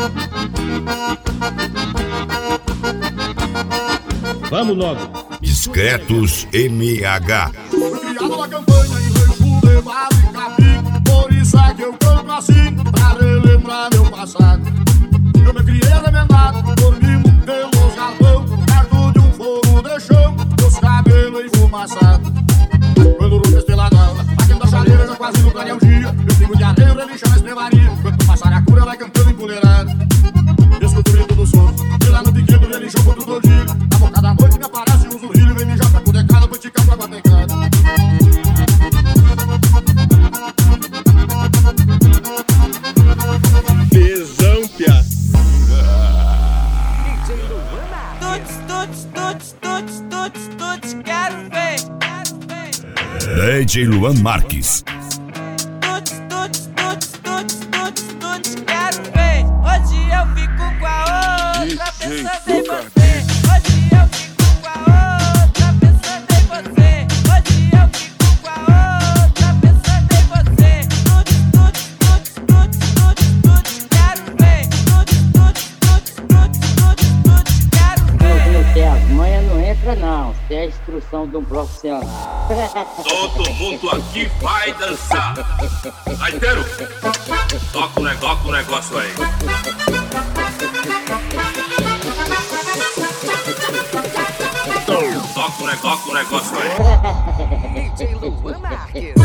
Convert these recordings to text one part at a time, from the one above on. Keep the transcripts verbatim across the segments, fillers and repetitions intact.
Vamos logo. Discretos M H. Fui criado na campanha em Rancho Levado e Capim. Por isso é que eu canto assim, pra relembrar meu passado. Eu me criei remendado, dormindo pelos galpão, perto de um fogo de chão, os cabelos enfumaçados. Quando o rosto esteladão, batendo da chaleira, já quase no clarear o dia. Eu fico de areia, relincha na estrevaria. Quando passar a cura, vai cantando empoleirado. Escuto o grito do som, e lá no biquedo, relinchou contra o tordilho. Na boca da noite me aparece um zurrilho, vem mijar pra cudecada, pra esticar pra batecada. Tesão, pia. Tuts, tuts, tuts, tuts, tuts, tuts, quero ver, quero ver. D J Luan Marques. Tuts, tuts, tuts, tuts, tuts, tuts, quero ver. Hoje eu fico com a outra, pensando em você. Hoje eu fico com a outra, pensando em você. Hoje eu fico com a outra, pensando em você. Tuts, tuts, tuts, tuts, tuts, tuts, quero ver. Tuts, tuts, tuts, tuts, tuts, tuts, quero ver. Meu Deus, as manhas não entra não, isso é a instrução de um profissional. Todo mundo aqui vai dançar. Gaiteiro, toca o negócio, o negócio aí. Toca o negócio, o negócio aí. D J Luan Marques.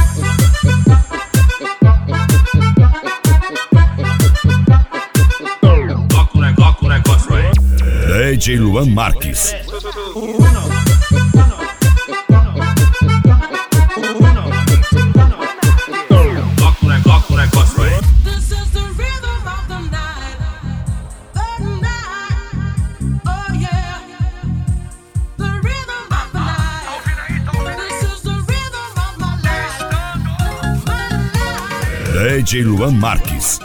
Toca o negócio, o negócio aí. D J Luan Marques. Toca o negócio, o negócio aí. This is the rhythm of the night, the night, oh yeah. The rhythm of the night. This is the rhythm of my life, my life. D J Luan Marques.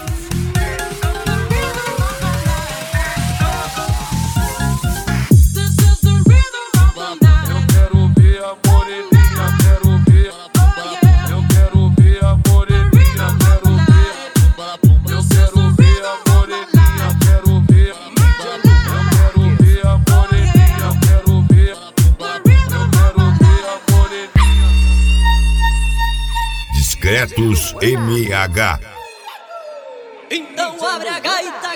This is the rhythm of the night. Quero ver a moreninha, quero ver. Eu quero ver a moreninha, quero ver. Eu quero ver a moreninha, quero ver. Eu quero ver a moreninha, quero ver. Eu quero ver a moreninha. Discretos M H. Então abre a gaita